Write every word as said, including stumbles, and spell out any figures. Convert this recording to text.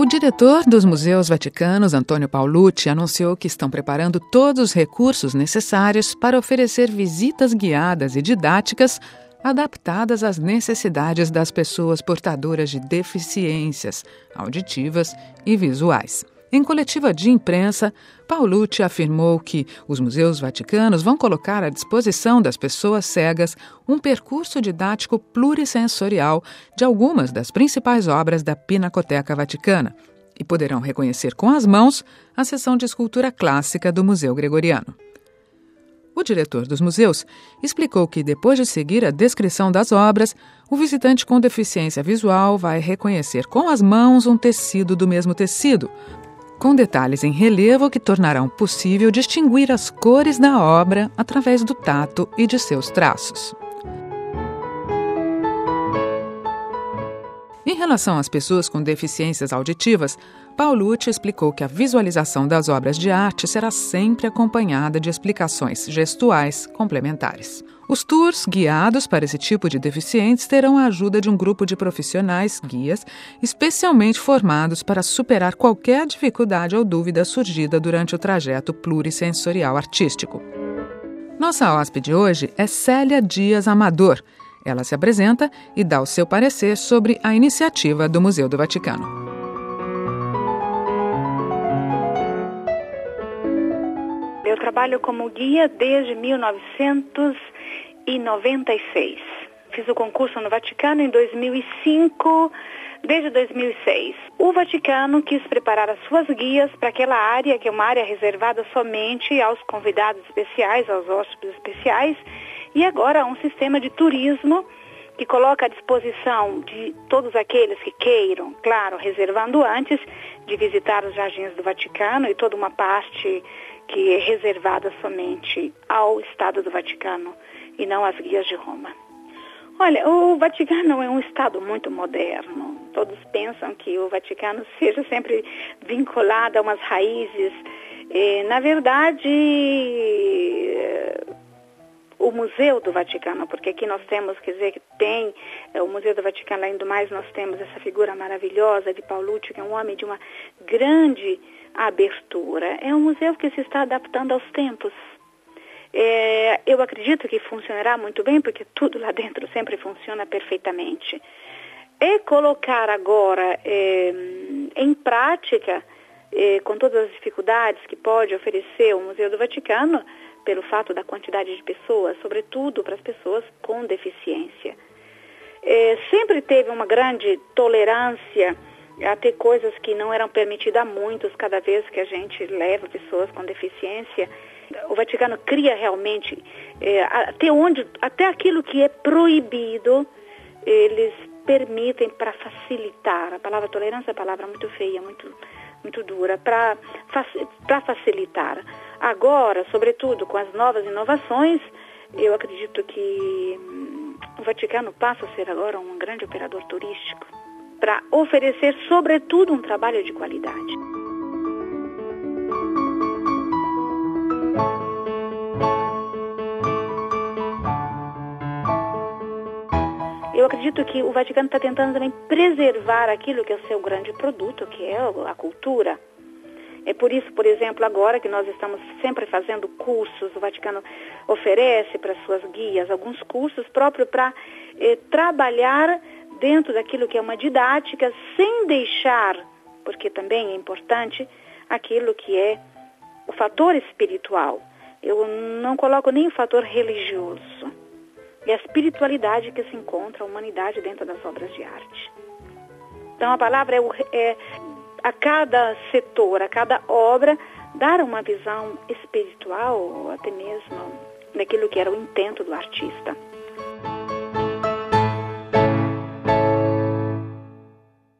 O diretor dos Museus Vaticanos, Antônio Paolucci, anunciou que estão preparando todos os recursos necessários para oferecer visitas guiadas e didáticas adaptadas às necessidades das pessoas portadoras de deficiências auditivas e visuais. Em coletiva de imprensa, Paolucci afirmou que os Museus Vaticanos vão colocar à disposição das pessoas cegas um percurso didático plurissensorial de algumas das principais obras da Pinacoteca Vaticana e poderão reconhecer com as mãos a seção de escultura clássica do Museu Gregoriano. O diretor dos museus explicou que, depois de seguir a descrição das obras, o visitante com deficiência visual vai reconhecer com as mãos um tecido do mesmo tecido, com detalhes em relevo que tornarão possível distinguir as cores da obra através do tato e de seus traços. Em relação às pessoas com deficiências auditivas, Paolucci explicou que a visualização das obras de arte será sempre acompanhada de explicações gestuais complementares. Os tours guiados para esse tipo de deficientes terão a ajuda de um grupo de profissionais, guias, especialmente formados para superar qualquer dificuldade ou dúvida surgida durante o trajeto plurissensorial artístico. Nossa hóspede hoje é Célia Dias Amador. Ela se apresenta e dá o seu parecer sobre a iniciativa do Museu do Vaticano. Eu trabalho como guia desde mil novecentos e noventa e seis. Fiz o concurso no Vaticano em dois mil e cinco, desde dois mil e seis. O Vaticano quis preparar as suas guias para aquela área, que é uma área reservada somente aos convidados especiais, aos hóspedes especiais, e agora há um sistema de turismo que coloca à disposição de todos aqueles que queiram, claro, reservando antes, de visitar os jardins do Vaticano e toda uma parte que é reservada somente ao Estado do Vaticano e não às guias de Roma. Olha, o Vaticano é um Estado muito moderno. Todos pensam que o Vaticano seja sempre vinculado a umas raízes. E, na verdade, o Museu do Vaticano, porque aqui nós temos, quer dizer, que tem é, o Museu do Vaticano, além do mais, nós temos essa figura maravilhosa de Paolucci, que é um homem de uma grande abertura. É um museu que se está adaptando aos tempos. É, eu acredito que funcionará muito bem, porque tudo lá dentro sempre funciona perfeitamente. É colocar agora é, em prática, é, com todas as dificuldades que pode oferecer o Museu do Vaticano, pelo fato da quantidade de pessoas, sobretudo para as pessoas com deficiência. É, sempre teve uma grande tolerância a ter coisas que não eram permitidas a muitos, cada vez que a gente leva pessoas com deficiência. O Vaticano cria realmente, é, até, onde, até aquilo que é proibido, eles permitem para facilitar. A palavra tolerância é uma palavra muito feia, muito, muito dura, para para facilitar. Agora, sobretudo com as novas inovações, eu acredito que hum, o Vaticano passa a ser agora um grande operador turístico para oferecer, sobretudo, um trabalho de qualidade. Eu acredito que o Vaticano está tentando também preservar aquilo que é o seu grande produto, que é a cultura. É por isso, por exemplo, agora que nós estamos sempre fazendo cursos, o Vaticano oferece para suas guias alguns cursos próprios para eh, trabalhar dentro daquilo que é uma didática, sem deixar, porque também é importante, aquilo que é o fator espiritual. Eu não coloco nem o fator religioso. É a espiritualidade que se encontra a humanidade dentro das obras de arte. Então a palavra é, é a cada setor, a cada obra, dar uma visão espiritual, ou até mesmo daquilo que era o intento do artista.